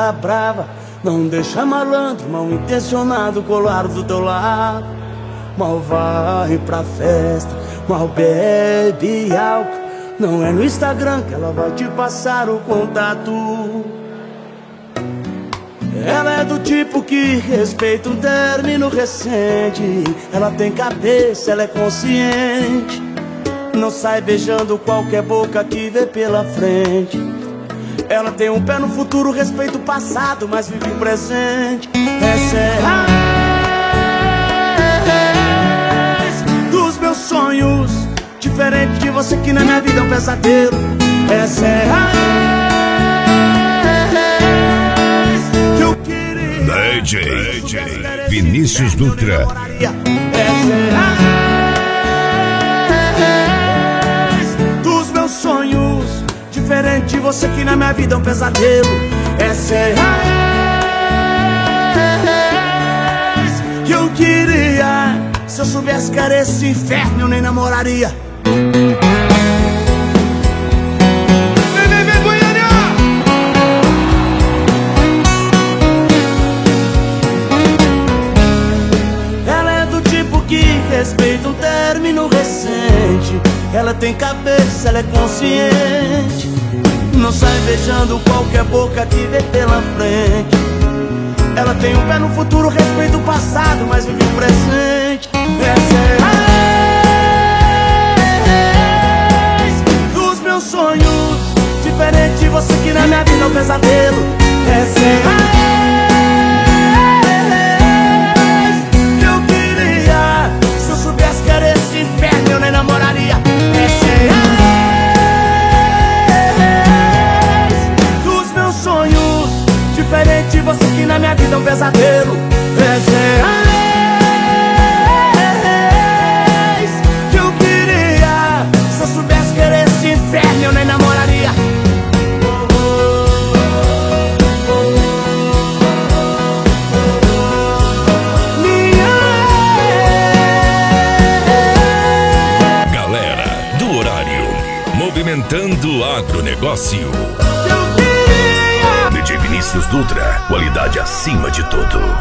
fica brava. Não deixa malandro, mal intencionado colar do teu lado. Mal vai pra festa, mal bebe álcool. Não é no Instagram que ela vai te passar o contato. Ela é do tipo que respeita um término recente. Ela tem cabeça, ela é consciente. Não sai beijando qualquer boca que vê pela frente. Ela tem um pé no futuro, respeita o passado, mas vive o presente. Essa é a raiz dos meus sonhos, diferente de você que na minha vida é um pesadelo. Essa é a raiz que eu queria. DJ Vinícius Dutra. Essa é a raiz dos meus sonhos, diferente de você que na minha vida é um pesadelo. Essa é a raiz que eu queria. Se eu soubesse que era esse inferno, eu nem namoraria. Ela é do tipo que respeita um término recente. Ela tem cabeça, ela é consciente. Não sai beijando qualquer boca que vê pela frente. Ela tem um pé no futuro, respeita o passado, mas vive o presente. Essa é a raiz dos meus sonhos, diferente de você que na minha vida é um pesadelo. Essa é a raiz que eu queria. Se eu soubesse que era esse inferno, eu nem namoraria. Essa é a raiz dos meus sonhos, diferente de você que na minha vida é um pesadelo. Essa é a raiz que eu queria. Se eu soubesse que era esse inferno, eu nem namoraria. Galera do horário, movimentando o agronegócio. DJ Vinícius Dutra, qualidade acima de tudo.